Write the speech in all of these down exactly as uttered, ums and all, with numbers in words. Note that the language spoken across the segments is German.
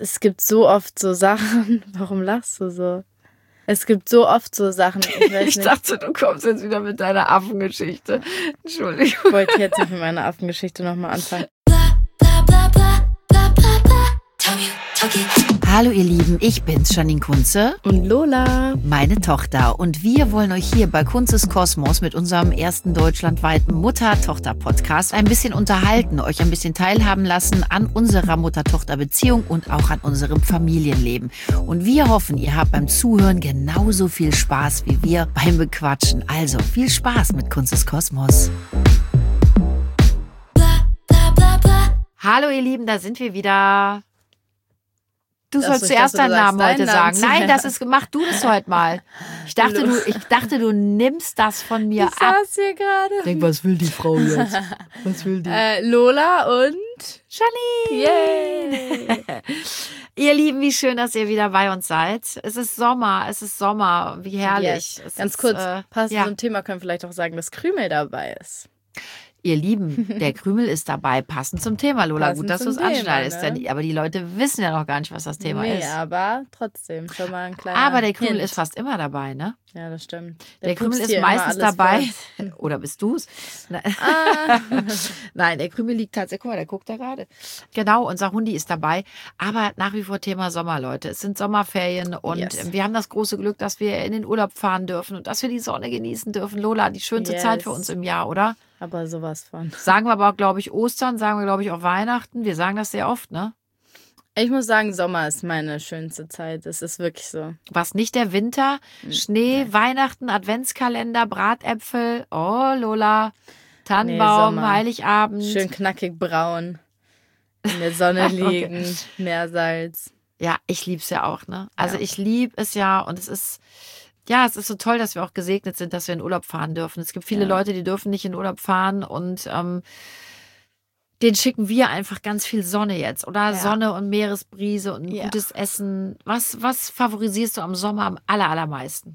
Es gibt so oft so Sachen. Warum lachst du so? Es gibt so oft so Sachen. Ich, weiß ich nicht. dachte, du kommst jetzt wieder mit deiner Affengeschichte. Entschuldigung. Ich wollte jetzt nicht mit meiner Affengeschichte nochmal anfangen. Hallo ihr Lieben, ich bin's, Janine Kunze. Und Lola. Meine Tochter. Und wir wollen euch hier bei Kunzes Kosmos mit unserem ersten deutschlandweiten Mutter-Tochter-Podcast ein bisschen unterhalten, euch ein bisschen teilhaben lassen an unserer Mutter-Tochter-Beziehung und auch an unserem Familienleben. Und wir hoffen, ihr habt beim Zuhören genauso viel Spaß wie wir beim Bequatschen. Also viel Spaß mit Kunzes Kosmos. Hallo ihr Lieben, da sind wir wieder. Du Das sollst ist, zuerst dass du deinen Namen sagst, heute deinen sagen. Namen Nein, das ist gemacht. Du das heute mal. Ich dachte, du, ich dachte, du nimmst das von mir Ich ab. saß hier gerade. Ich denk, was will die Frau jetzt? Was will die? Äh, Lola und Janine! Yay! Ihr Lieben, wie schön, dass ihr wieder bei uns seid. Es ist Sommer, es ist Sommer. Wie herrlich. Yes. Es Ganz ist, kurz, äh, passend ja. zum Thema können wir vielleicht auch sagen, dass Krümel dabei ist. Ihr Lieben, der Krümel ist dabei, passend zum Thema, Lola. Passend Gut, dass du es zum Thema, anschneidest. ne? Denn, aber die Leute wissen ja noch gar nicht, was das Thema nee, ist. aber trotzdem schon mal ein kleiner Aber der Krümel Hint. ist fast immer dabei, ne? Ja, das stimmt. Der, Krümel pupst ist hier immer meistens alles dabei. voll. Oder bist du's? Ah. Nein, der Krümel liegt tatsächlich. Guck mal, der guckt da gerade. Genau, unser Hundi ist dabei. Aber nach wie vor Thema Sommer, Leute. Es sind Sommerferien und Yes. wir haben das große Glück, dass wir in den Urlaub fahren dürfen und dass wir die Sonne genießen dürfen. Lola, die schönste Yes. Zeit für uns im Jahr, oder? Aber sowas von. Sagen wir aber, glaube ich, Ostern, sagen wir, glaube ich, auch Weihnachten. Wir sagen das sehr oft, ne? Ich muss sagen, Sommer ist meine schönste Zeit. Es ist wirklich so. Was nicht der Winter, Schnee, Weihnachten, Adventskalender, Bratäpfel, oh Lola, Tannenbaum, Sommer. Heiligabend. Schön knackig braun. In der Sonne liegen. Meersalz. Ja, ich lieb's ja auch, ne? Also Ja. ich lieb es ja und es ist, ja, es ist so toll, dass wir auch gesegnet sind, dass wir in Urlaub fahren dürfen. Es gibt viele Ja. Leute, die dürfen nicht in Urlaub fahren und ähm, denen schicken wir einfach ganz viel Sonne jetzt, oder? Ja. Sonne und Meeresbrise und Ja. gutes Essen. Was, was favorisierst du am Sommer am aller, allermeisten?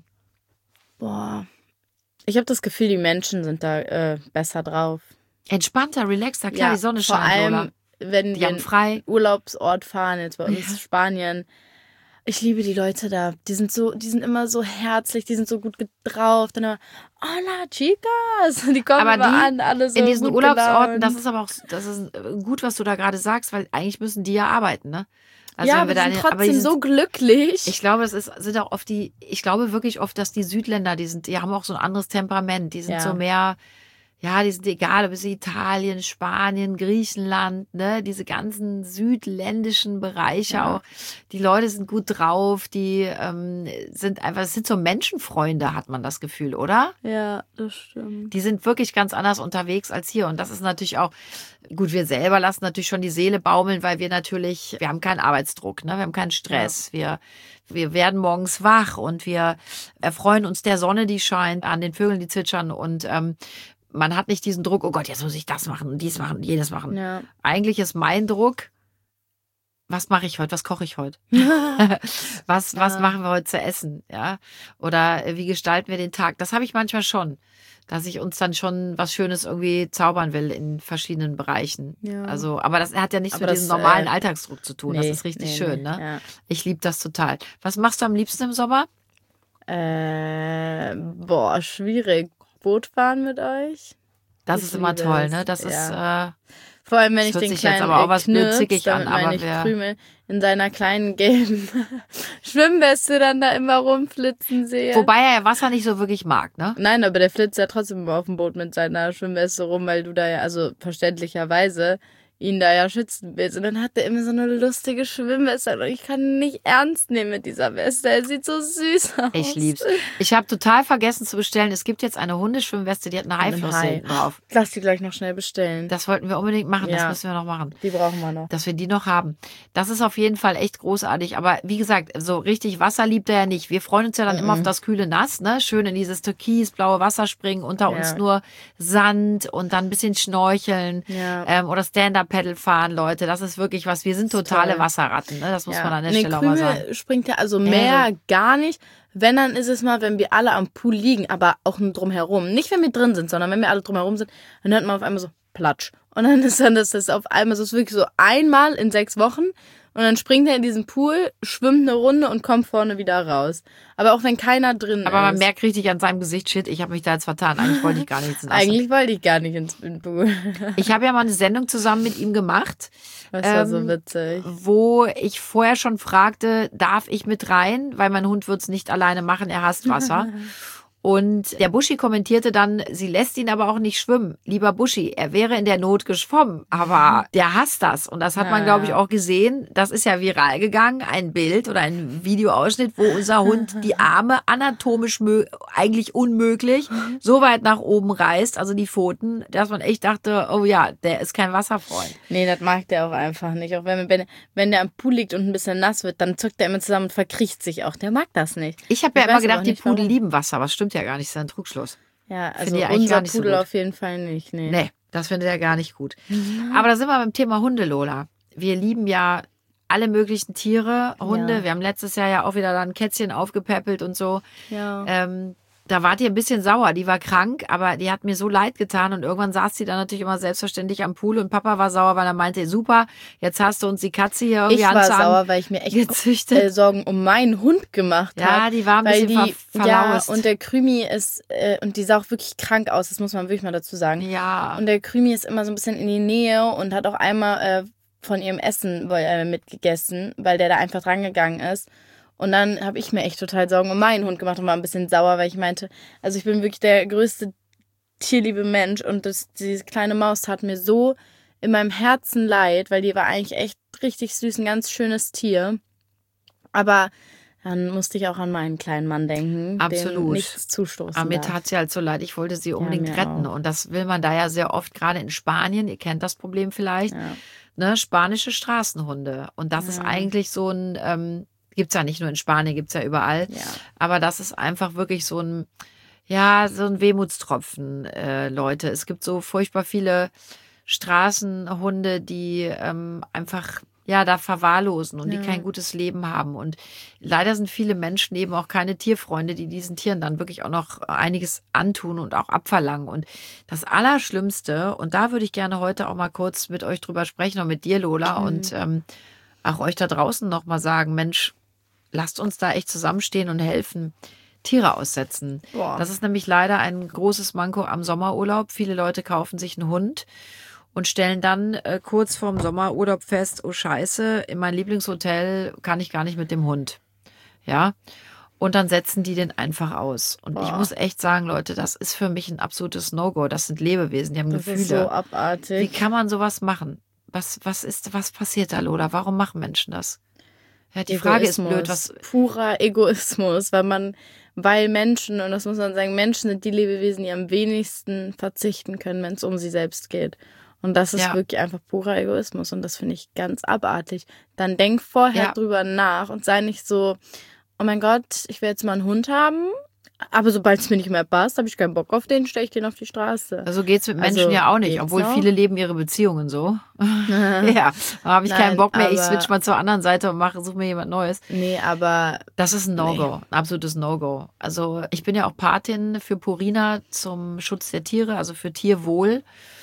Boah. Ich habe das Gefühl, die Menschen sind da äh, besser drauf. Entspannter, relaxter, klar, die Sonne vor scheint, allem, Lola. wenn Die wir haben in frei. Urlaubsort fahren, jetzt bei uns Ja. Spanien. Ich liebe die Leute da. Die sind so, die sind immer so herzlich, die sind so gut drauf. Dann immer, hola chicas. Die kommen Aber immer die an, alle so In diesen gut Urlaubsorten, gelaunt. das ist aber auch, das ist gut, was du da gerade sagst, weil eigentlich müssen die ja arbeiten, ne? Also ja, wenn aber wir die da sind eine- trotzdem aber die sind, so glücklich. Ich glaube, es ist, sind auch oft die, ich glaube wirklich oft, dass die Südländer, die sind, die haben auch so ein anderes Temperament. Die sind Ja. so mehr, ja, die sind egal, ob es Italien, Spanien, Griechenland, ne, diese ganzen südländischen Bereiche Ja. auch. Die Leute sind gut drauf, die ähm, sind einfach, es sind so Menschenfreunde, hat man das Gefühl, oder? Ja, das stimmt. Die sind wirklich ganz anders unterwegs als hier. Und das ist natürlich auch, gut, wir selber lassen natürlich schon die Seele baumeln, weil wir natürlich, wir haben keinen Arbeitsdruck, ne? Wir haben keinen Stress. Wir, wir werden morgens wach und wir erfreuen uns der Sonne, die scheint, an den Vögeln, die zwitschern. Und ähm, man hat nicht diesen Druck, oh Gott, jetzt muss ich das machen und dies machen und jenes machen. Ja. Eigentlich ist mein Druck, was mache ich heute, was koche ich heute? was, was Ja. machen wir heute zu essen? Ja? Oder äh, wie gestalten wir den Tag? Das habe ich manchmal schon, dass ich uns dann schon was Schönes irgendwie zaubern will in verschiedenen Bereichen. Ja. Also, aber das hat ja nichts Aber mit das, diesem normalen äh, Alltagsdruck zu tun. das Nee, ist richtig nee, schön, nee. ne? Ja. Ich liebe das total. Was machst du am liebsten im Sommer? Äh, boah, schwierig. Boot fahren mit euch? Das Ich ist immer liebe toll, es, ne? Das ist, ja. äh, Vor allem, wenn Das ich hört den sich jetzt kleinen aber auch was Knirps, blödsickig an, damit meine aber ich wer- Krümel, in seiner kleinen gelben Schwimmweste dann da immer rumflitzen sehe. wobei er ja Wasser nicht so wirklich mag, ne? Nein, aber der flitzt ja trotzdem immer auf dem Boot mit seiner Schwimmweste rum, weil du da ja, also verständlicherweise, ihn da ja schützen willst. Und dann hat er immer so eine lustige Schwimmweste und ich kann ihn nicht ernst nehmen mit dieser Weste. Er sieht so süß aus. Ich lieb's. Ich habe total vergessen zu bestellen. Es gibt jetzt eine Hundeschwimmweste, die hat eine Haiflosse Hai. hinten drauf. Lass die gleich noch schnell bestellen. Das wollten wir unbedingt machen. Das Ja. müssen wir noch machen. Die brauchen wir noch. Dass wir die noch haben. Das ist auf jeden Fall echt großartig. Aber wie gesagt, so richtig Wasser liebt er ja nicht. Wir freuen uns ja dann immer auf das kühle Nass, ne? Schön in dieses türkisblaue Wasser springen, unter Ja. uns nur Sand und dann ein bisschen schnorcheln Ja. ähm, oder Stand-Up-Paddle fahren, Leute. Das ist wirklich was. Wir sind totale toll. Wasserratten, ne? Das muss Ja. man an der Nee, Stelle auch mal sagen. Krümel springt ja also mehr so. gar nicht. Wenn, dann ist es mal, wenn wir alle am Pool liegen, aber auch nur drumherum. Nicht, wenn wir drin sind, sondern wenn wir alle drumherum sind, dann hört man auf einmal so Platsch. Und dann ist dann das, das auf einmal, so ist wirklich so einmal in sechs Wochen. Und dann springt er in diesen Pool, schwimmt eine Runde und kommt vorne wieder raus. Aber auch wenn keiner drin ist. Aber man merkt richtig an seinem Gesicht, shit, ich habe mich da jetzt vertan. Eigentlich wollte ich gar nicht ins Wasser. Eigentlich wollte ich gar nicht ins Pool. Ich habe ja mal eine Sendung zusammen mit ihm gemacht. Das war ähm, so witzig. Wo ich vorher schon fragte, darf ich mit rein? Weil mein Hund wird es nicht alleine machen, er hasst Wasser. Und der Buschi kommentierte dann, sie lässt ihn aber auch nicht schwimmen. Lieber Buschi, er wäre in der Not geschwommen, aber der hasst das. Und das hat man, glaube ich, auch gesehen. Das ist ja viral gegangen, ein Bild oder ein Videoausschnitt, wo unser Hund die Arme anatomisch mö- eigentlich unmöglich so weit nach oben reißt, also die Pfoten, dass man echt dachte, oh ja, der ist kein Wasserfreund. Nee, das mag der auch einfach nicht. Auch wenn, wenn, wenn der am Pool liegt und ein bisschen nass wird, dann zuckt er immer zusammen und verkriecht sich auch. Der mag das nicht. Ich habe ja Ich immer weiß aber gedacht, die nicht, Pudel warum. lieben Wasser, aber das stimmt ja gar nicht, das ist ein Trugschluss. Ja, also Finde ich eigentlich unser gar nicht so Pudel gut. auf jeden Fall nicht. Nee. Nee, das findet er gar nicht gut. Aber da sind wir beim Thema Hunde, Lola. Wir lieben ja alle möglichen Tiere, Hunde. Ja. Wir haben letztes Jahr ja auch wieder da ein Kätzchen aufgepäppelt und so. Ja. Ähm, da wart ihr ein bisschen sauer. Die war krank, aber die hat mir so leid getan. Und irgendwann saß sie dann natürlich immer selbstverständlich am Pool. Und Papa war sauer, weil er meinte, super, jetzt hast du uns die Katze hier irgendwie Ich war anzuhaben sauer, weil ich mir echt gezüchtet. äh, Sorgen um meinen Hund gemacht habe. Ja, die war ein weil bisschen die, ver- Ja, verlaust. und der Krümi ist, äh, und die sah auch wirklich krank aus, das muss man wirklich mal dazu sagen. Ja. Und der Krümi ist immer so ein bisschen in die Nähe und hat auch einmal äh, von ihrem Essen äh, mitgegessen, weil der da einfach drangegangen ist. Und dann habe ich mir echt total Sorgen um meinen Hund gemacht und war ein bisschen sauer, weil ich meinte, also ich bin wirklich der größte tierliebe Mensch und das, diese kleine Maus tat mir so in meinem Herzen leid, weil die war eigentlich echt richtig süß, ein ganz schönes Tier. Aber dann musste ich auch an meinen kleinen Mann denken, dem Absolut. nichts zustoßen Aber mir darf. tat sie halt so leid. Ich wollte sie unbedingt mir retten. auch. Und das will man da ja sehr oft, gerade in Spanien. Ihr kennt das Problem vielleicht. Ja. Ne, spanische Straßenhunde. Und das ist Ja. eigentlich so ein, ähm, gibt's ja nicht nur in Spanien, gibt's ja überall. Ja. Aber das ist einfach wirklich so ein, ja, so ein Wehmutstropfen, äh, Leute. Es gibt so furchtbar viele Straßenhunde, die ähm, einfach ja da verwahrlosen und Ja. die kein gutes Leben haben. Und leider sind viele Menschen eben auch keine Tierfreunde, die diesen Tieren dann wirklich auch noch einiges antun und auch abverlangen. Und das Allerschlimmste, und da würde ich gerne heute auch mal kurz mit euch drüber sprechen und mit dir, Lola, Mhm. und ähm, auch euch da draußen noch mal sagen, Mensch, lasst uns da echt zusammenstehen und helfen. Tiere aussetzen. Boah. Das ist nämlich leider ein großes Manko am Sommerurlaub. Viele Leute kaufen sich einen Hund und stellen dann äh, kurz vorm Sommerurlaub fest, oh Scheiße, in mein Lieblingshotel kann ich gar nicht mit dem Hund. Ja. Und dann setzen die den einfach aus. Und ich Boah. muss echt sagen, Leute, das ist für mich ein absolutes No-Go. Das sind Lebewesen, die haben Das Gefühle. ist so Wie abartig. kann man sowas machen? Was, was ist, was passiert da, Lola? Warum machen Menschen das? Ja, die Frage ist blöd, was, Purer Egoismus, weil man, weil Menschen, und das muss man sagen, Menschen sind die Lebewesen, die am wenigsten verzichten können, wenn es um sie selbst geht. Und das ist Ja. wirklich einfach purer Egoismus und das finde ich ganz abartig. Dann denk vorher Ja. drüber nach und sei nicht so, oh mein Gott, ich will jetzt mal einen Hund haben, aber sobald es mir nicht mehr passt, habe ich keinen Bock auf den, stelle ich den auf die Straße. so geht's mit Menschen Also, ja auch nicht, geht's obwohl noch? viele leben ihre Beziehungen so. Ja, da habe ich keinen Nein, Bock mehr, ich aber- switch mal zur anderen Seite und mache, suche mir jemand Neues. Nee, aber Das ist ein No-Go, ein absolutes No-Go. Also ich bin ja auch Patin für Purina zum Schutz der Tiere, also für Tierwohl.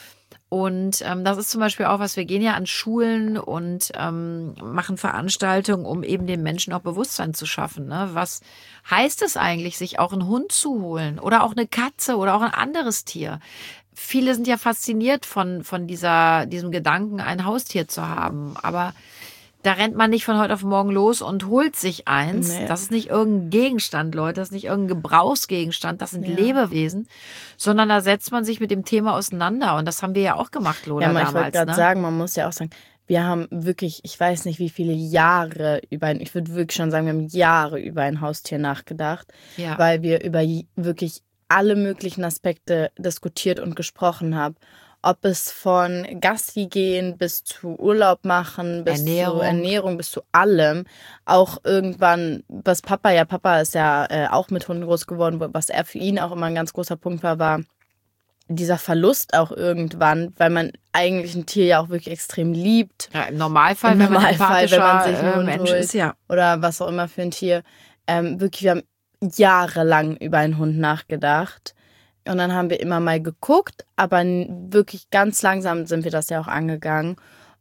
Und ähm, das ist zum Beispiel auch was, wir gehen ja an Schulen und ähm, machen Veranstaltungen, um eben den Menschen auch Bewusstsein zu schaffen. Ne? Was heißt es eigentlich, sich auch einen Hund zu holen oder auch eine Katze oder auch ein anderes Tier? Viele sind ja fasziniert von, von dieser, diesem Gedanken, ein Haustier zu haben. Aber da rennt man nicht von heute auf morgen los und holt sich eins. Nee. Das ist nicht irgendein Gegenstand, Leute. Das ist nicht irgendein Gebrauchsgegenstand. Das sind Ja. Lebewesen. Sondern da setzt man sich mit dem Thema auseinander. Und das haben wir ja auch gemacht, Lola, ja, man, ich wollte damals. gerade Ne? sagen, man muss ja auch sagen, wir haben wirklich, ich weiß nicht, wie viele Jahre über ein, ich würde wirklich schon sagen, wir haben Jahre über ein Haustier nachgedacht, Ja. weil wir über j- wirklich alle möglichen Aspekte diskutiert und gesprochen haben. Ob es von Gassi gehen bis zu Urlaub machen, bis Ernährung. zu Ernährung, bis zu allem. Auch irgendwann, was Papa, ja, Papa ist ja äh, auch mit Hunden groß geworden, was er für ihn auch immer ein ganz großer Punkt war, war dieser Verlust auch irgendwann, weil man eigentlich ein Tier ja auch wirklich extrem liebt. Ja, im Normalfall, Im wenn man Normalfall, wenn man empathischer sich einen äh, Hund Mensch holt. ist, ja. Oder was auch immer für ein Tier. Ähm, wirklich, wir haben jahrelang über einen Hund nachgedacht. Und dann haben wir immer mal geguckt, aber n- wirklich ganz langsam sind wir das ja auch angegangen.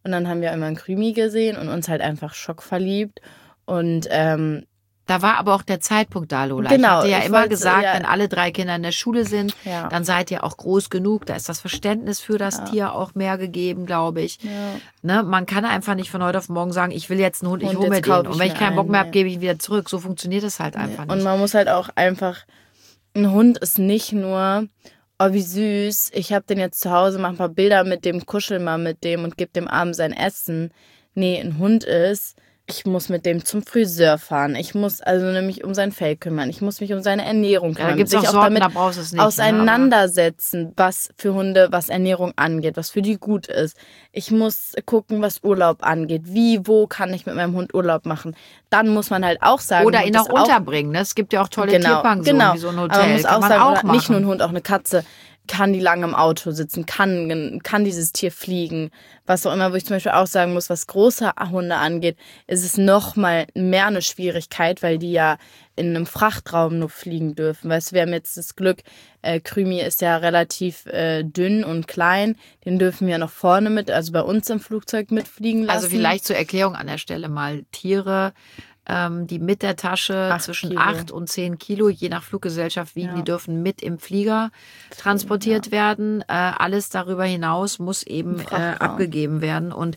Und dann haben wir immer einen Krümi gesehen und uns halt einfach schockverliebt. Und ähm, da war aber auch der Zeitpunkt da, Lola. Genau, ich hatte ja ich immer wollte- gesagt, ja. wenn alle drei Kinder in der Schule sind, Ja. dann seid ihr auch groß genug. Da ist das Verständnis für das Ja. Tier auch mehr gegeben, glaube ich. Ja. Ne? Man kann einfach nicht von heute auf morgen sagen, ich will jetzt einen Hund, ich Und hole mir jetzt den. kaufe Und ich wenn ich mir keinen Bock mehr einen, habe, gebe ich ihn wieder zurück. So funktioniert es halt einfach Und nicht. man muss halt auch einfach, ein Hund ist nicht nur, oh wie süß, ich habe den jetzt zu Hause, mach ein paar Bilder mit dem, kuschel mal mit dem und gib dem abends sein Essen. Nee, ein Hund ist, ich muss mit dem zum Friseur fahren. Ich muss also nämlich um sein Fell kümmern. Ich muss mich um seine Ernährung Ja, da kümmern. gibt es auch sich Sorten, damit da brauchst du es nicht. auseinandersetzen, was für Hunde, was Ernährung angeht, was für die gut ist. Ich muss gucken, was Urlaub angeht. Wie, wo kann ich mit meinem Hund Urlaub machen? Dann muss man halt auch sagen, Oder Hund ihn ist auch unterbringen. Ne? Es gibt ja auch tolle genau, Tierpensionen, genau. wie so ein Hotel. Aber man muss kann auch man sagen, auch oder nicht nur ein machen. Hund, auch eine Katze. Kann die lange im Auto sitzen? Kann, kann dieses Tier fliegen? Was auch immer, wo ich zum Beispiel auch sagen muss, was große Hunde angeht, ist es noch mal mehr eine Schwierigkeit, weil die ja in einem Frachtraum nur fliegen dürfen. Weißt du, wir haben jetzt das Glück, äh, Krümi ist ja relativ äh, dünn und klein. Den dürfen wir noch vorne mit, also bei uns im Flugzeug mitfliegen lassen. Also vielleicht zur Erklärung an der Stelle mal. Tiere, ähm, die mit der Tasche Acht zwischen Kilo. acht und zehn Kilo, je nach Fluggesellschaft wiegen, Ja. die dürfen mit im Flieger transportiert werden. Äh, alles darüber hinaus muss eben äh, Frachtraum. abgegeben werden. Und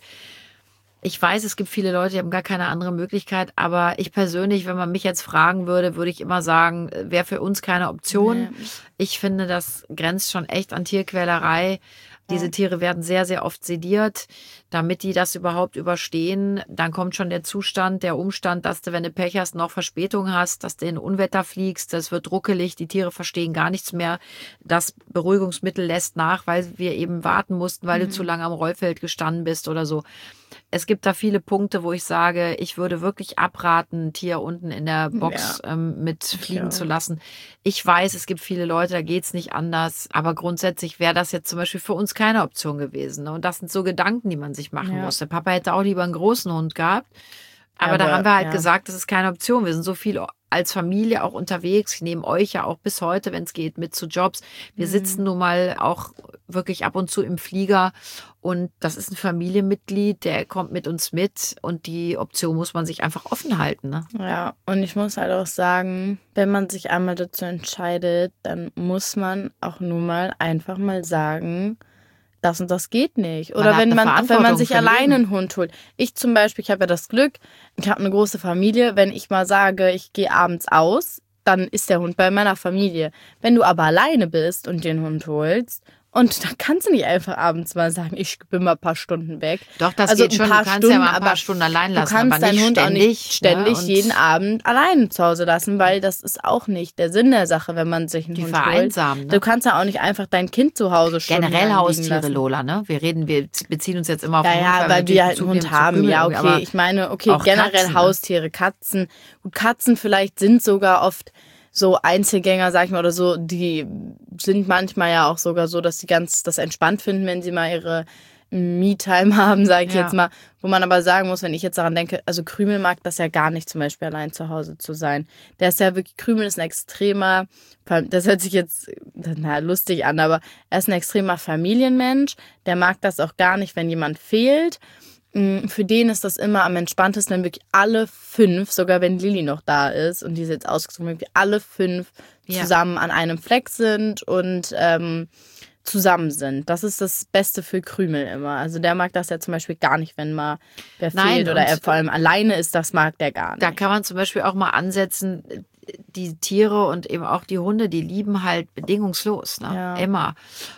ich weiß, es gibt viele Leute, die haben gar keine andere Möglichkeit, aber ich persönlich, wenn man mich jetzt fragen würde, würde ich immer sagen, wäre für uns keine Option. Nee. Ich finde, das grenzt schon echt an Tierquälerei. Diese Tiere werden sehr, sehr oft sediert, damit die das überhaupt überstehen. Dann kommt schon der Zustand, der Umstand, dass du, wenn du Pech hast, noch Verspätung hast, dass du in Unwetter fliegst, das wird ruckelig, die Tiere verstehen gar nichts mehr. Das Beruhigungsmittel lässt nach, weil wir eben warten mussten, weil Mhm. du zu lange am Rollfeld gestanden bist oder so. Es gibt da viele Punkte, wo ich sage, ich würde wirklich abraten, ein Tier unten in der Box ähm, mit fliegen auch. zu lassen. Ich weiß, es gibt viele Leute, da geht's nicht anders. Aber grundsätzlich wäre das jetzt zum Beispiel für uns keine Option gewesen. Ne? Und das sind so Gedanken, die man sich machen Ja. muss. Der Papa hätte auch lieber einen großen Hund gehabt. Aber, da Aber, haben wir halt ja. gesagt, das ist keine Option. Wir sind so viel als Familie auch unterwegs. Ich nehme euch ja auch bis heute, wenn es geht, mit zu Jobs. Wir Mhm. sitzen nun mal auch wirklich ab und zu im Flieger. Und das ist ein Familienmitglied, der kommt mit uns mit. Und die Option muss man sich einfach offen halten. Ne? Ja, und ich muss halt auch sagen, wenn man sich einmal dazu entscheidet, dann muss man auch nun mal einfach mal sagen, das und das geht nicht. Man Oder hat wenn eine man, wenn man Verantwortung sich für ein alleine Leben. einen Hund holt. Ich zum Beispiel, ich habe ja das Glück, ich habe eine große Familie. Wenn ich mal sage, ich gehe abends aus, dann ist der Hund bei meiner Familie. Wenn du aber alleine bist und den Hund holst, und da kannst du nicht einfach abends mal sagen, ich bin mal ein paar Stunden weg. Doch, das Also geht ein schon. paar Du kannst Stunden, ja mal ein paar aber Stunden allein lassen, Du kannst aber nicht deinen Hund ständig. auch nicht ständig ne? Und jeden Abend alleine zu Hause lassen, weil das ist auch nicht der Sinn der Sache, wenn man sich einen Die Hund vereinsamen, holt. ne? Du kannst ja auch nicht einfach dein Kind zu Hause stundenlang Generell liegen Haustiere, lassen. Lola, ne? Wir reden, wir beziehen uns jetzt immer auf Ja, den Hund, ja, weil natürlich wir halt Bezug einen Hund nehmen zu haben. Krümel Ja, irgendwie, okay. aber Ich meine, okay, auch generell Katzen, ne? Haustiere, Katzen. Gut, Katzen vielleicht sind sogar oft so Einzelgänger, sag ich mal, oder so, die sind manchmal ja auch sogar so, dass sie ganz das entspannt finden, wenn sie mal ihre Me-Time haben, sage ich Ja. jetzt mal. Wo man aber sagen muss, wenn ich jetzt daran denke, also Krümel mag das ja gar nicht, zum Beispiel allein zu Hause zu sein. Der ist ja wirklich, Krümel ist ein extremer, das hört sich jetzt na, lustig an, aber er ist ein extremer Familienmensch. Der mag das auch gar nicht, wenn jemand fehlt. Für den ist das immer am entspanntesten, wenn wirklich alle fünf, sogar wenn Lilly noch da ist und die ist jetzt ausgezogen, wenn wir alle fünf Ja. zusammen an einem Fleck sind und ähm, zusammen sind. Das ist das Beste für Krümel immer. Also der mag das ja zum Beispiel gar nicht, wenn mal wer Nein, fehlt oder und er vor allem alleine ist, das mag der gar nicht. da kann man zum Beispiel auch mal ansetzen, die Tiere und eben auch die Hunde, die lieben halt bedingungslos, ne? Ja. Immer.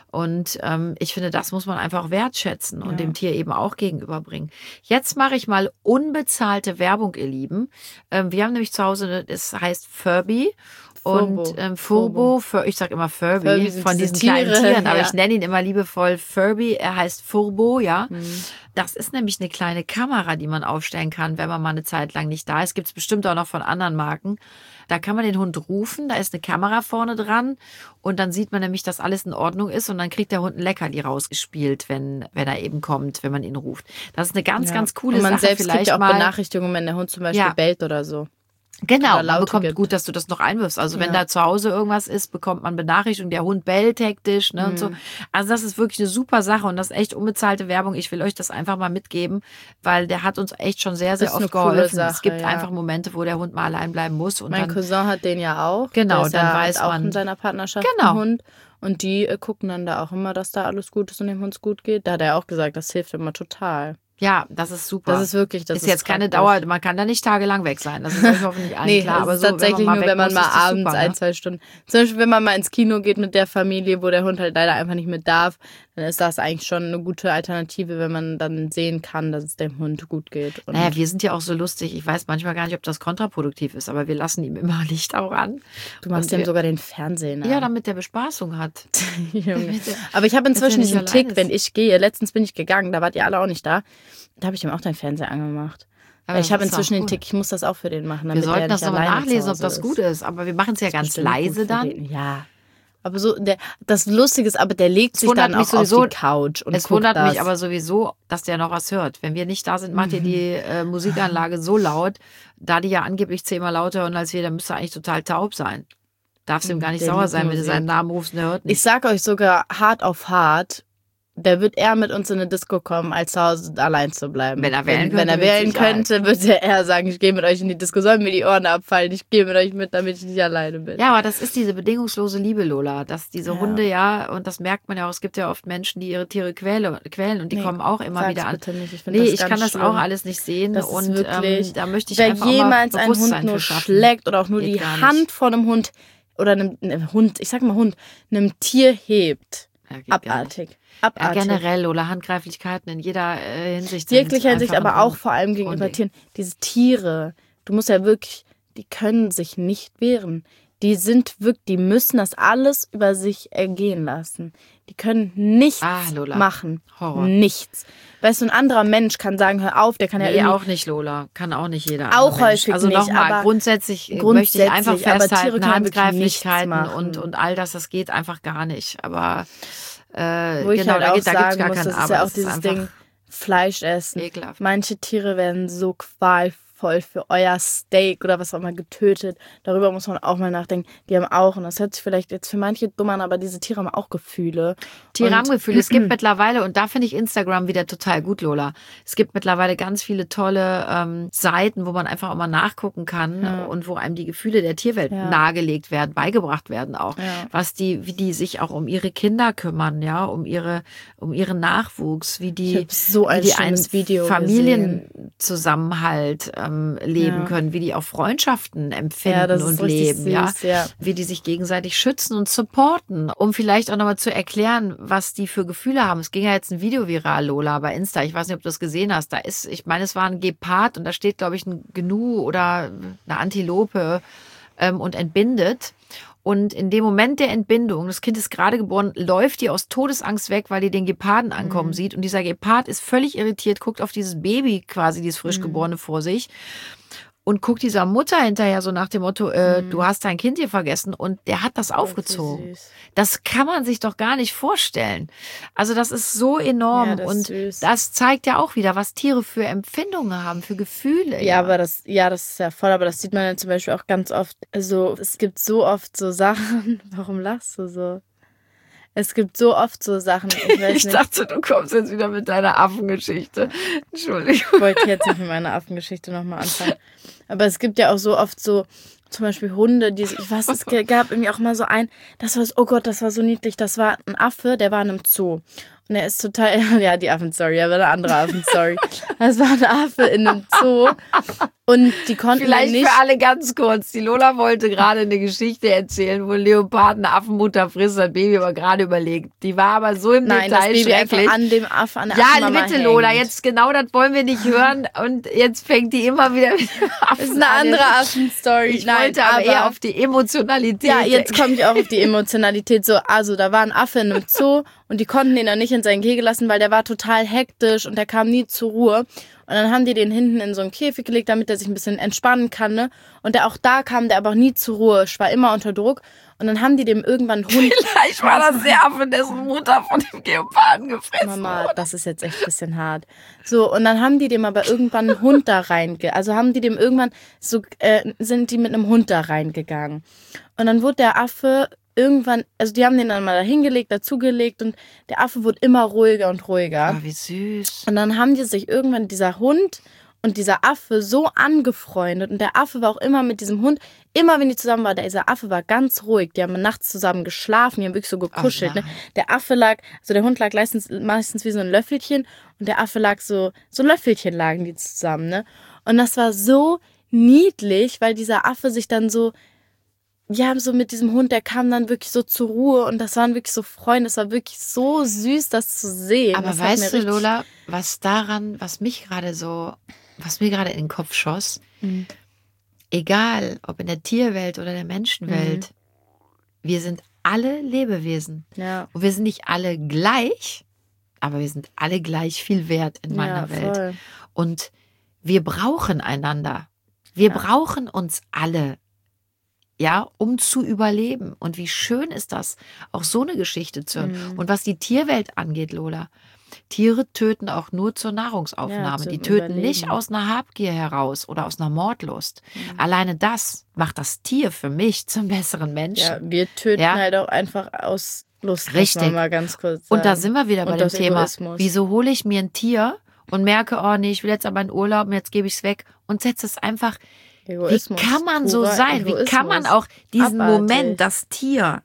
Und ähm, ich finde, das muss man einfach wertschätzen und Ja. dem Tier eben auch gegenüberbringen. Jetzt mache ich mal unbezahlte Werbung, ihr Lieben. Ähm, wir haben nämlich zu Hause, das heißt Furby. Furbo. Und ähm, Furbo, Fur, ich sag immer Furby, Furby sind von diese diesen kleinen Tiere, Tieren, aber ja. ich nenne ihn immer liebevoll Furby. Er heißt Furbo, ja. Mhm. Das ist nämlich eine kleine Kamera, die man aufstellen kann, wenn man mal eine Zeit lang nicht da ist. Gibt es bestimmt auch noch von anderen Marken. Da kann man den Hund rufen, da ist eine Kamera vorne dran und dann sieht man nämlich, dass alles in Ordnung ist und dann kriegt der Hund ein Leckerli rausgespielt, wenn, wenn er eben kommt, wenn man ihn ruft. Das ist eine ganz, Ja. ganz coole und man Sache. selbst Vielleicht kriegt ja auch mal, Benachrichtigungen, wenn der Hund zum Beispiel Ja. bellt oder so. Genau, oder man Laute bekommt gibt. gut, dass du das noch einwirfst. Also wenn Ja. da zu Hause irgendwas ist, bekommt man Benachrichtigung, der Hund bellt hektisch, ne, Mhm. und so. Also das ist wirklich eine super Sache und das ist echt unbezahlte Werbung. Ich will euch das einfach mal mitgeben, weil der hat uns echt schon sehr, sehr Ist eine oft coole geholfen. Sache, es gibt ja. einfach Momente, wo der Hund mal allein bleiben muss und Mein dann Cousin hat den ja auch. Genau, Der ist dann ja, weiß hat auch man- in seiner Partnerschaft Genau. einen Hund. Und die äh, gucken dann da auch immer, dass da alles gut ist und dem Hund gut geht. Da hat er auch gesagt, das hilft immer total. ja, das ist super. Das ist wirklich, das ist ist jetzt keine praktisch. Dauer, man kann da nicht tagelang weg sein. Das ist euch hoffentlich allen Nee, klar. es Aber ist so, tatsächlich wenn man nur, mal wenn weg man muss, mal ist das abends super, ein, ne? zwei Stunden. Zum Beispiel, wenn man mal ins Kino geht mit der Familie, wo der Hund halt leider einfach nicht mit darf, dann ist das eigentlich schon eine gute Alternative, wenn man dann sehen kann, dass es dem Hund gut geht. Und Naja, wir sind ja auch so lustig. Ich weiß manchmal gar nicht, ob das kontraproduktiv ist, aber wir lassen ihm immer Licht auch an. du machst Und dem wir- sogar den Fernsehen an. Ja, damit der Bespaßung hat. Junge. Aber ich habe inzwischen nicht diesen allein Tick, ist. wenn ich gehe. Letztens bin ich gegangen, da wart ihr alle auch nicht da. Da habe ich ihm auch den Fernseher angemacht. Aber Weil ich das habe ist doch inzwischen den cool. Tick, ich muss das auch für den machen. Wir Damit sollten der das nicht nochmal alleine zu nachlesen, ob Hause das ist. gut ist. Aber wir machen es ja ganz Bestimmt gut leise für dann. den. Ja. Aber so, der, das Lustige ist, aber der legt sich wundert dann auch mich sowieso- auf die Couch und Es guckt wundert das. mich aber sowieso, dass der noch was hört. Wenn wir nicht da sind, macht ihr die äh, Musikanlage so laut, da die ja angeblich zehnmal lauter hören als wir, dann müsste er eigentlich total taub sein. Darfst ihm gar nicht Der sauer liebt sein, wenn du Musik. seinen Namen rufst und er hört Ich nicht. sag euch sogar hart auf hart, der wird eher mit uns in eine Disco kommen, als zu Hause allein zu bleiben. Wenn er wählen wenn, wenn könnte, er mit wählen Sicherheit. könnte, würde er eher sagen, ich gehe mit euch in die Disco, sollen mir die Ohren abfallen, ich gehe mit euch mit, damit ich nicht alleine bin. Ja, aber das ist diese bedingungslose Liebe, Lola, dass diese Ja. Hunde ja, und das merkt man ja auch, es gibt ja oft Menschen, die ihre Tiere quäle, quälen und die Nee, kommen auch immer sag's wieder an. bitte nicht. Ich find Nee, das ich ganz kann das schlimm. auch alles nicht sehen Das ist und wirklich, ähm, da möchte ich wer einfach auch mal jemals einen Hund Bewusstsein nur für schaffen. schlägt oder auch nur Geht die gar nicht. Hand von einem Hund oder einem, einem Hund, ich sag mal Hund, einem Tier hebt, Ja, geht gar nicht. abartig. Ja, Abartig. generell, Lola, Handgreiflichkeiten in jeder äh, Hinsicht. sind Jeglicher Hinsicht, einfach aber ein auch vor allem gegenüber Unding. Tieren. Diese Tiere, du musst ja wirklich, die können sich nicht wehren. Die sind wirklich, die müssen das alles über sich ergehen lassen. Die können nichts Ah, Lola. machen. Horror. Nichts. Weißt du, ein anderer Mensch kann sagen, hör auf, der kann ja Nee, irgendwie auch nicht, Lola. Kann auch nicht jeder. Auch andere Mensch. häufig Also nicht, nochmal, aber grundsätzlich, möchte grundsätzlich, ich einfach aber Tiere festhalten, können ja wirklich Handgreiflichkeiten nichts machen. und, und all das, das geht einfach gar nicht. Aber äh, Wo ich genau, halt da, auch geht, da gibt's sagen gar muss, kein das ist Aber. ja auch Das dieses einfach Ding, Fleisch essen. ekelhaft. Manche Tiere werden so qualvoll für euer Steak oder was auch immer getötet. Darüber muss man auch mal nachdenken. Die haben auch, und das hört sich vielleicht jetzt für manche dumm an, aber diese Tiere haben auch Gefühle. Tiere Und- haben Gefühle. Es gibt mittlerweile, und da finde ich Instagram wieder total gut, Lola. Es gibt mittlerweile ganz viele tolle ähm, Seiten, wo man einfach auch mal nachgucken kann Ja. und wo einem die Gefühle der Tierwelt Ja. nahegelegt werden, beigebracht werden auch. Ja. Was die, wie die sich auch um ihre Kinder kümmern, ja, um ihre, um ihren Nachwuchs, wie die, Ich hab so ein wie die schlimmes einen Video Familienzusammenhalt ähm, leben Ja. können, wie die auch Freundschaften empfinden Ja, das ist und richtig leben, ja. süß, ja. Wie die sich gegenseitig schützen und supporten, um vielleicht auch nochmal zu erklären, was die für Gefühle haben. Es ging ja jetzt ein Video viral, Lola, bei Insta. Ich weiß nicht, ob du das gesehen hast. Da ist, ich meine, es war ein Gepard und da steht, glaube ich, ein Gnu oder eine Antilope ähm, und entbindet. Und in dem Moment der Entbindung, das Kind ist gerade geboren, läuft die aus Todesangst weg, weil die den Geparden ankommen Mhm. sieht. Und dieser Gepard ist völlig irritiert, guckt auf dieses Baby quasi, dieses frisch Mhm. geborene vor sich. Und guckt dieser Mutter hinterher so nach dem Motto, äh, Mhm. du hast dein Kind hier vergessen. Und der hat das aufgezogen. süß. Das kann man sich doch gar nicht vorstellen. Also das ist so enorm. Ja, das ist und süß. das zeigt ja auch wieder, was Tiere für Empfindungen haben, für Gefühle. Ja, aber das, ja, das ist ja voll, aber das sieht man ja zum Beispiel auch ganz oft. Also, es gibt so oft so Sachen. Warum lachst du so? Es gibt so oft so Sachen. Ich weiß Ich nicht. dachte, du kommst jetzt wieder mit deiner Affengeschichte. Entschuldigung. Ich wollte jetzt nicht mit meiner Affengeschichte nochmal anfangen. Aber es gibt ja auch so oft so, zum Beispiel Hunde, die, ich weiß, es gab irgendwie auch mal so ein, das war, so, oh Gott, das war so niedlich, das war ein Affe, der war in einem Zoo. Und er ist total, ja, die Affen-Story, aber eine andere Affen-Story. Das war ein Affe in einem Zoo und die konnten Vielleicht nicht... für alle ganz kurz. Die Lola wollte gerade eine Geschichte erzählen, wo ein Leopard eine Affenmutter frisst, das Baby aber gerade überlegt. Die war aber so im Nein, das Detail Baby einfach schrecklich. an dem Affe, an der Ja, Affenmama bitte hängt. Lola, jetzt genau das wollen wir nicht hören und jetzt fängt die immer wieder mit dem Affen Das ist eine an. andere Affen-Story. Ich Nein, wollte aber, eher auf die Emotionalität. Ja, jetzt komme ich auch auf die Emotionalität. So, also da war ein Affe in einem Zoo und die konnten ihn dann nicht in seinen Kehel gelassen, weil der war total hektisch und der kam nie zur Ruhe. Und dann haben die den hinten in so einen Käfig gelegt, damit er sich ein bisschen entspannen kann. Ne? Und der, auch da kam der aber nie zur Ruhe. Ich war immer unter Druck. Und dann haben die dem irgendwann einen Hund... Vielleicht war das der Affe, dessen Mutter von dem Geparden gefressen Mama, wurde. das ist jetzt echt ein bisschen hart. So, und dann haben die dem aber irgendwann einen Hund da reinge... Also haben die dem irgendwann... so äh, sind die mit einem Hund da reingegangen. Und dann wurde der Affe... Irgendwann, also die haben den dann mal da hingelegt, dazugelegt und der Affe wurde immer ruhiger und ruhiger. Oh, wie süß. Und dann haben die sich irgendwann, dieser Hund und dieser Affe, so angefreundet. Und der Affe war auch immer mit diesem Hund, immer wenn die zusammen waren, dieser Affe war ganz ruhig. Die haben nachts zusammen geschlafen, die haben wirklich so gekuschelt. Oh, ne? Der Affe lag, also der Hund lag meistens, meistens wie so ein Löffelchen und der Affe lag so, so Löffelchen lagen die zusammen. Ne? Und das war so niedlich, weil dieser Affe sich dann so... Ja, so mit diesem Hund, der kam dann wirklich so zur Ruhe und das waren wirklich so Freunde, das war wirklich so süß, das zu sehen. Aber das hat weißt mir du, richtig... Lola, was daran, was mich gerade so, was mir gerade in den Kopf schoss, mhm. egal ob in der Tierwelt oder der Menschenwelt, mhm. wir sind alle Lebewesen. Ja. Und wir sind nicht alle gleich, aber wir sind alle gleich viel wert in meiner ja, Welt. Voll. Und wir brauchen einander. Wir ja. brauchen uns alle. Ja, um zu überleben. Und wie schön ist das, auch so eine Geschichte zu hören. Mhm. Und was die Tierwelt angeht, Lola, Tiere töten auch nur zur Nahrungsaufnahme. Ja, die töten Überleben. nicht aus einer Habgier heraus oder aus einer Mordlust. Mhm. Alleine das macht das Tier für mich zum besseren Menschen. Ja, wir töten ja? halt auch einfach aus Lust. Richtig. Muss man mal ganz kurz sagen. Und da sind wir wieder bei und dem Thema. Egoismus. Wieso hole ich mir ein Tier und merke, oh nee, ich will jetzt aber in Urlaub und jetzt gebe ich es weg und setze es einfach... Egoismus, wie kann man so sein? Egoismus. Wie kann man auch diesen Abartig. Moment, das Tier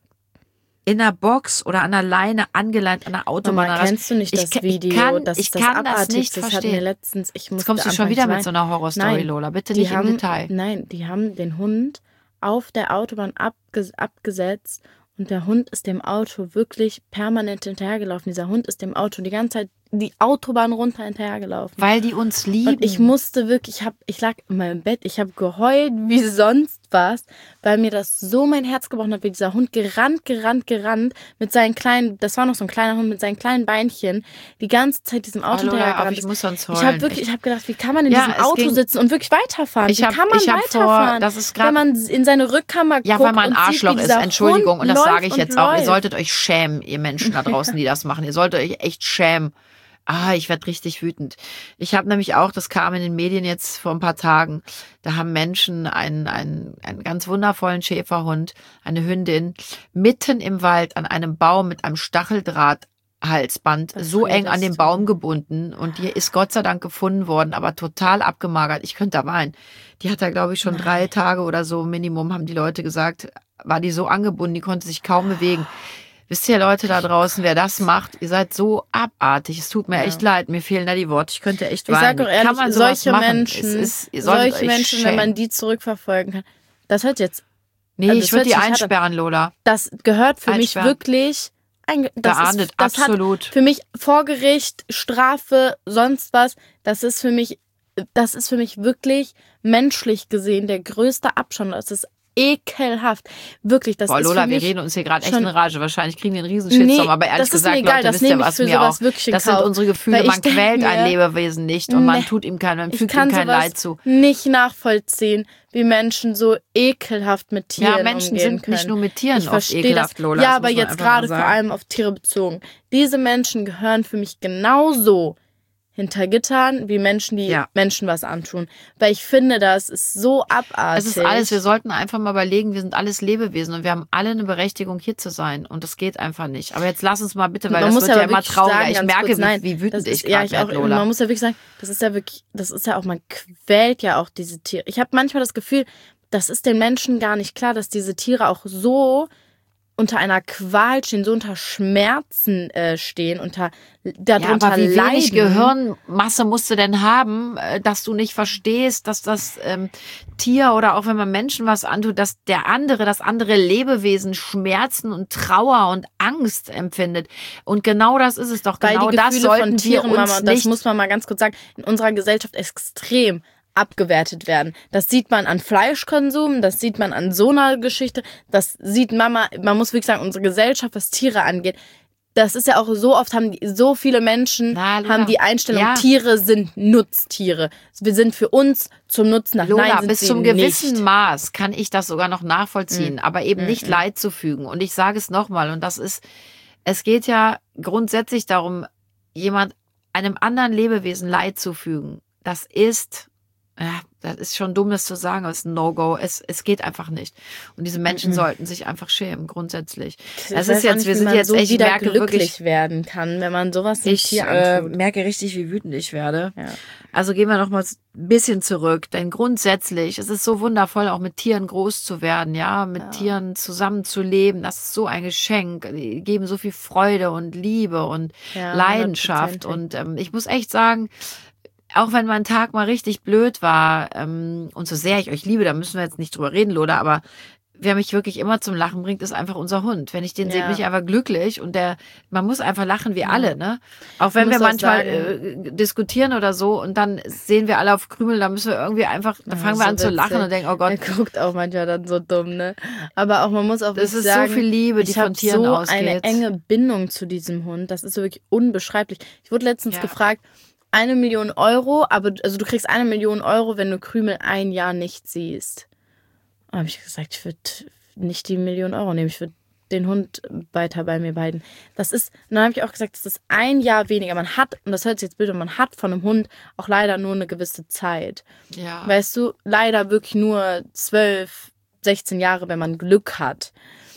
in einer Box oder an der Leine angeleint an der Autobahn? Mama, kennst du nicht ich, das ich Video? Kann, das ich ist das kann das Abartigste. nicht Das verstehen. hat mir letztens, ich Jetzt kommst du schon wieder mit so einer Horrorstory, nein, Lola. Bitte die nicht haben, im Detail. Nein, die haben den Hund auf der Autobahn abges- abgesetzt und der Hund ist dem Auto wirklich permanent hinterhergelaufen. Dieser Hund ist dem Auto die ganze Zeit die Autobahn runter hinterhergelaufen. Weil die uns lieben. Und ich musste wirklich, ich, hab, ich lag in meinem Bett, ich habe geheult wie sonst was, weil mir das so mein Herz gebrochen hat, wie dieser Hund gerannt, gerannt, gerannt mit seinen kleinen, das war noch so ein kleiner Hund mit seinen kleinen Beinchen, die ganze Zeit diesem Auto oh, hinterhergerannt. Ich muss sonst heulen. Ich habe wirklich, ich habe gedacht, wie kann man in ja, diesem Auto ging, sitzen und wirklich weiterfahren? Ich wie hab, kann man ich hab weiterfahren? Vor, das ist grad, wenn man in seine Rückkammer ja, guckt weil man ein Arschloch sieht, ist, Entschuldigung, Hund und das sage ich jetzt auch. läuft. Ihr solltet euch schämen, ihr Menschen da draußen, die das machen. Ihr solltet euch echt schämen. Ah, ich werde richtig wütend. Ich habe nämlich auch, das kam in den Medien jetzt vor ein paar Tagen, da haben Menschen einen, einen, einen ganz wundervollen Schäferhund, eine Hündin, mitten im Wald an einem Baum mit einem Stacheldrahthalsband so eng an den Baum gebunden und die ist Gott sei Dank gefunden worden, aber total abgemagert. Ich könnte da weinen. Die hat da, glaube ich, schon Nein. drei Tage oder so Minimum, haben die Leute gesagt, war die so angebunden, die konnte sich kaum bewegen. Wisst ihr, Leute da draußen, wer das macht, ihr seid so abartig. Es tut mir ja. echt leid, mir fehlen da die Worte. Ich könnte echt weinen. Ich sage auch ehrlich, kann man solche machen? Menschen, es ist, solche Menschen, schämen. Wenn man die zurückverfolgen kann, das hört jetzt... Nee, also ich würde die einsperren, Lola. Das gehört für mich wirklich... Ein, das Geahndet, ist, das absolut. Hat für mich vor Gericht, Strafe, sonst was, das ist für mich, das ist für mich wirklich menschlich gesehen der größte Abschau. Das ist ekelhaft. Wirklich, das Boah, ist Lola, für mich wir reden uns hier gerade echt schon, in Rage. Wahrscheinlich kriegen wir einen riesen Shitstorm, nee, aber ehrlich gesagt, egal, Leute, wisst ihr, was mir auch, das sind unsere Gefühle. Man quält mir, ein Lebewesen nicht und man nee, tut ihm kein, man fügt ihm kein Leid zu. Nicht nachvollziehen, wie Menschen so ekelhaft mit Tieren ja, Menschen umgehen sind können. nicht nur mit Tieren ich oft ekelhaft, das. Lola. Ja, aber jetzt gerade vor allem auf Tiere bezogen. Diese Menschen gehören für mich genauso hinter Gittern wie Menschen, die ja. Menschen was antun. Weil ich finde, das ist so abartig. Es ist alles, wir sollten einfach mal überlegen, wir sind alles Lebewesen und wir haben alle eine Berechtigung, hier zu sein. Und das geht einfach nicht. Aber jetzt lass uns mal bitte, weil man das wird ja immer trauriger. Sagen, ich merke, kurz, wie, nein, wie wütend ich gerade ja, werde, Lola. Man muss ja wirklich sagen, das ist ja wirklich, das ist ja auch, man quält ja auch diese Tiere. Ich habe manchmal das Gefühl, das ist den Menschen gar nicht klar, dass diese Tiere auch so unter einer Qual stehen, so unter Schmerzen äh, stehen, unter darunter ja, aber wie leiden. Wenig Gehirnmasse musst du denn haben, äh, dass du nicht verstehst, dass das ähm, Tier oder auch wenn man Menschen was antut, dass der andere, das andere Lebewesen Schmerzen und Trauer und Angst empfindet. Und genau das ist es doch. Weil genau die das Gefühle sollten von Tieren, wir uns Mama, nicht. Das muss man mal ganz kurz sagen, in unserer Gesellschaft extrem abgewertet werden. Das sieht man an Fleischkonsum, das sieht man an so einer Geschichte, das sieht Mama, man muss wirklich sagen, unsere Gesellschaft, was Tiere angeht, das ist ja auch so oft, haben die, so viele Menschen Na, Lola. haben die Einstellung, Ja. Tiere sind Nutztiere. Wir sind für uns zum Nutzen nach. Lola, Nein, sind bis sie zum gewissen nicht. Maß kann ich das sogar noch nachvollziehen, Mm. aber eben Mm, nicht mm. Leid zufügen. Und ich sage es nochmal, und das ist, es geht ja grundsätzlich darum, jemand, einem anderen Lebewesen Leid zufügen. Das ist, ja, das ist schon dumm, das zu sagen, aber es ist ein No-Go. Es, es geht einfach nicht. Und diese Menschen Mm-mm. sollten sich einfach schämen, grundsätzlich. Ich Es weiß ist auch jetzt, nicht, wir wie sind man jetzt so echt, ich wieder merke glücklich wirklich, werden kann, wenn man sowas einem ich Tier äh, antut. merke richtig, wie wütend ich werde. Ja. Also gehen wir noch mal ein bisschen zurück, denn grundsätzlich, es ist so wundervoll, auch mit Tieren groß zu werden, ja, mit Ja. Tieren zusammen zu leben. Das ist so ein Geschenk. Die geben so viel Freude und Liebe und Ja, Leidenschaft. hundertprozentig. Und ähm, ich muss echt sagen, auch wenn mein Tag mal richtig blöd war, ähm, und so sehr ich euch liebe, da müssen wir jetzt nicht drüber reden, Lola, aber wer mich wirklich immer zum Lachen bringt, ist einfach unser Hund. Wenn ich den sehe, Ja. bin ich einfach glücklich und der, man muss einfach lachen wie Ja. alle, ne? Auch wenn Ich wir muss auch manchmal sagen- äh, diskutieren oder so und dann sehen wir alle auf Krümel, da müssen wir irgendwie einfach, da Ja, fangen wir so an zu lachen witzig. und denken, oh Gott, Er guckt auch manchmal dann so dumm, ne? Aber auch, man muss auch das wirklich ist sagen, so viel Liebe, die ich von habe Tieren so ausgeht. eine enge Bindung zu diesem Hund. Das ist so wirklich unbeschreiblich. Ich wurde letztens Ja. gefragt, eine Million Euro, aber also du kriegst eine Million Euro, wenn du Krümel ein Jahr nicht siehst. Da habe ich gesagt, ich würde nicht die Million Euro nehmen, ich würde den Hund weiter bei mir behalten. Das ist, und dann habe ich auch gesagt, das ist ein Jahr weniger. Man hat, und das hört sich jetzt blöd an, man hat von einem Hund auch leider nur eine gewisse Zeit. Ja. Weißt du, leider wirklich nur zwölf, sechzehn Jahre, wenn man Glück hat.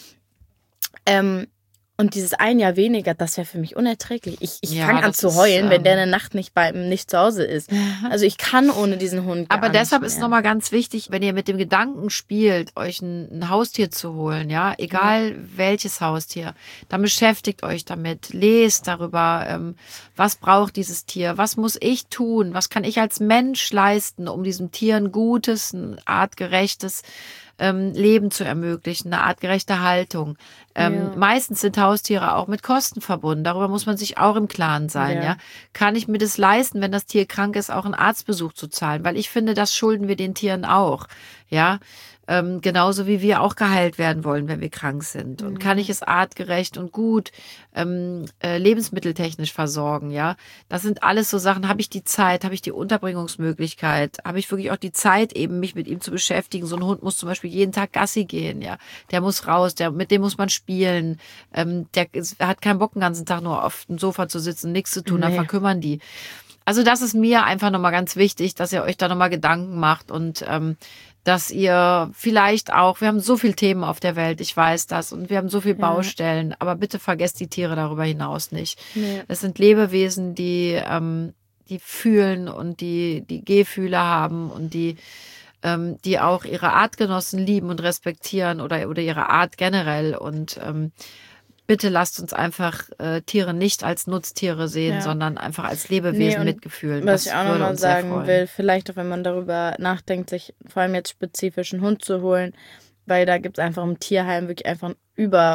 Ähm, und dieses ein Jahr weniger, das wäre für mich unerträglich. Ich, ich Ja, fange an das zu ist, heulen, wenn der ähm, eine Nacht nicht bei nicht zu Hause ist. Also ich kann ohne diesen Hund gar Aber deshalb nicht ist mehr. nochmal ganz wichtig, wenn ihr mit dem Gedanken spielt, euch ein, ein Haustier zu holen, ja, egal welches Haustier, dann beschäftigt euch damit, lest darüber, ähm, was braucht dieses Tier, was muss ich tun, was kann ich als Mensch leisten, um diesem Tier ein gutes, ein artgerechtes ähm, Leben zu ermöglichen, eine artgerechte Haltung. Ähm, Ja. Meistens sind Haustiere auch mit Kosten verbunden. Darüber muss man sich auch im Klaren sein. Ja. Ja. Kann ich mir das leisten, wenn das Tier krank ist, auch einen Arztbesuch zu zahlen? Weil ich finde, das schulden wir den Tieren auch. Ja. Ähm, genauso wie wir auch geheilt werden wollen, wenn wir krank sind. Und kann ich es artgerecht und gut ähm, äh, lebensmitteltechnisch versorgen, ja? Das sind alles so Sachen. Habe ich die Zeit, habe ich die Unterbringungsmöglichkeit, habe ich wirklich auch die Zeit, eben mich mit ihm zu beschäftigen. So ein Hund muss zum Beispiel jeden Tag Gassi gehen, ja? Der muss raus, der, mit dem muss man spielen. Ähm, der ist, hat keinen Bock, den ganzen Tag nur auf dem Sofa zu sitzen, nichts zu tun, dann Nee. verkümmern die. Also das ist mir einfach nochmal ganz wichtig, dass ihr euch da nochmal Gedanken macht und ähm, dass ihr vielleicht auch, wir haben so viele Themen auf der Welt, ich weiß das, und wir haben so viele Baustellen, aber bitte vergesst die Tiere darüber hinaus nicht. Nee. Es sind Lebewesen, die, ähm, die fühlen und die, die Gehfühle haben und die, ähm, die auch ihre Artgenossen lieben und respektieren oder, oder ihre Art generell und ähm, bitte lasst uns einfach äh, Tiere nicht als Nutztiere sehen, Ja. sondern einfach als Nee, Lebewesen und mitgefühlen. Was Das ich auch würde nochmal uns sehr sagen freuen. will, vielleicht auch wenn man darüber nachdenkt, sich vor allem jetzt spezifisch einen Hund zu holen, weil da gibt es einfach im Tierheim wirklich einfach einen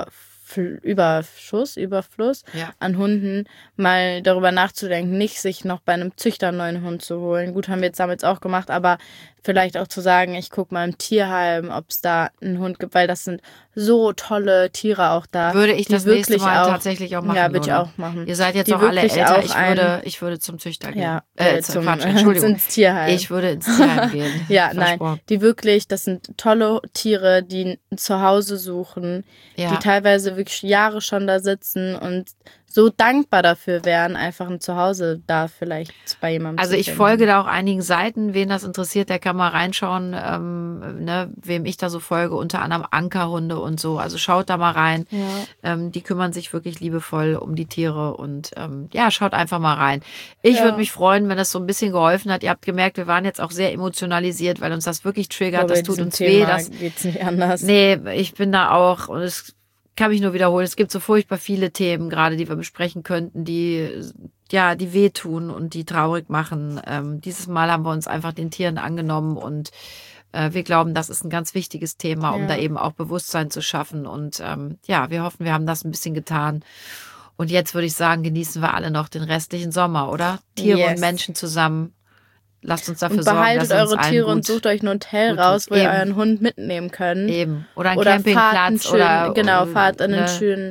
Überfl Überschuss, Überfluss Ja. an Hunden, mal darüber nachzudenken, nicht sich noch bei einem Züchter einen neuen Hund zu holen. Gut, haben wir jetzt damals auch gemacht, aber vielleicht auch zu sagen, ich gucke mal im Tierheim, ob es da einen Hund gibt, weil das sind so tolle Tiere auch da. Würde ich die das nächste wirklich Mal auch, tatsächlich auch machen, Ja, würde ich Lola. auch machen. Ihr seid jetzt Die auch alle wirklich älter. auch Ich ein- würde, ich würde zum Züchter gehen. Ja, äh, äh, zum, zum, Quatsch, Entschuldigung. ins Tierheim. Ich würde ins Tierheim gehen. Ja, nein, Versprochen. die wirklich, das sind tolle Tiere, die ein Zuhause suchen, Ja. die teilweise wirklich Jahre schon da sitzen und so dankbar dafür wären, einfach ein Zuhause da vielleicht bei jemandem Also zu ich finden. folge da auch einigen Seiten, wen das interessiert, der kann mal reinschauen, ähm, ne, wem ich da so folge, unter anderem Ankerhunde und so. Also schaut da mal rein. Ja. Ähm, die kümmern sich wirklich liebevoll um die Tiere und ähm, ja, schaut einfach mal rein. Ich Ja. würde mich freuen, wenn das so ein bisschen geholfen hat. Ihr habt gemerkt, wir waren jetzt auch sehr emotionalisiert, weil uns das wirklich triggert. Aber Das bei tut diesem uns Thema weh. Das, geht's nicht anders. nee, ich bin da auch und es kann mich nur wiederholen. Es gibt so furchtbar viele Themen gerade, die wir besprechen könnten, die ja, die wehtun und die traurig machen. Ähm, dieses Mal haben wir uns einfach den Tieren angenommen und äh, wir glauben, das ist ein ganz wichtiges Thema, um Ja. da eben auch Bewusstsein zu schaffen. Und ähm, ja, wir hoffen, wir haben das ein bisschen getan. Und jetzt würde ich sagen, genießen wir alle noch den restlichen Sommer, oder? Tiere Yes. und Menschen zusammen. Lasst uns dafür Und sorgen, behaltet dass es uns eure allen Tiere gut, und sucht euch ein Hotel gut raus, tut. wo ihr Eben. euren Hund mitnehmen könnt. eben. Oder einen Oder fahrt einen Campingplatz schönen, oder genau, äh, fahrt an einen ne, schönen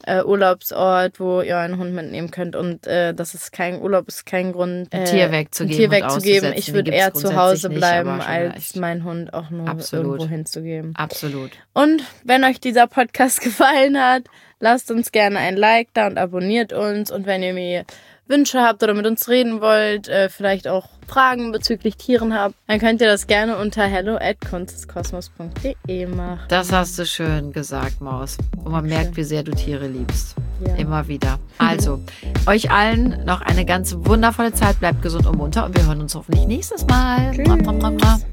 äh, Urlaubsort, wo ihr einen Hund mitnehmen könnt. Und äh, das ist kein Urlaub, ist kein Grund, äh, ein Tier wegzugeben. Ein Tier wegzugeben. Ich würde eher zu Hause bleiben, nicht, als meinen Hund auch nur Absolut. irgendwo hinzugeben. Absolut. Und wenn euch dieser Podcast gefallen hat, lasst uns gerne ein Like da und abonniert uns. Und wenn ihr mir Wünsche habt oder mit uns reden wollt, äh, vielleicht auch Fragen bezüglich Tieren habt, dann könnt ihr das gerne unter hello at kunsteskosmos punkt de machen. Das hast du schön gesagt, Maus. Und man Schön. merkt, wie sehr du Tiere liebst. Ja. Immer wieder. Also, euch allen noch eine ganz wundervolle Zeit. Bleibt gesund und munter und wir hören uns hoffentlich nächstes Mal. Tschüss.